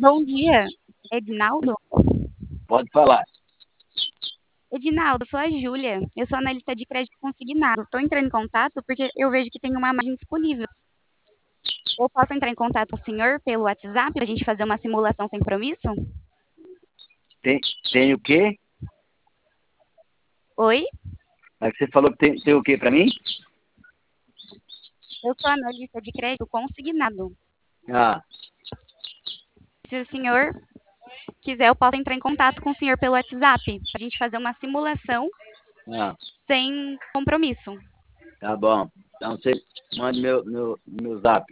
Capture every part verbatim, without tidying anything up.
Bom dia, Edinaldo? Pode falar. Edinaldo, sou a Júlia. Eu sou analista de crédito consignado. Estou entrando em contato porque eu vejo que tem uma margem disponível. Eu posso entrar em contato com o senhor pelo WhatsApp para a gente fazer uma simulação sem compromisso? Tem, tem o quê? Oi? Aí você falou que tem, tem o quê para mim? Eu sou analista de crédito consignado. Ah, Se o senhor quiser, eu posso entrar em contato com o senhor pelo WhatsApp para a gente fazer uma simulação ah, sem compromisso. tá bom. Então você manda meu, meu, meu zap.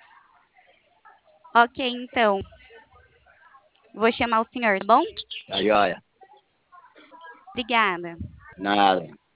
Ok, então. Vou chamar o senhor, tá bom? Tá joia? Obrigada. Nada.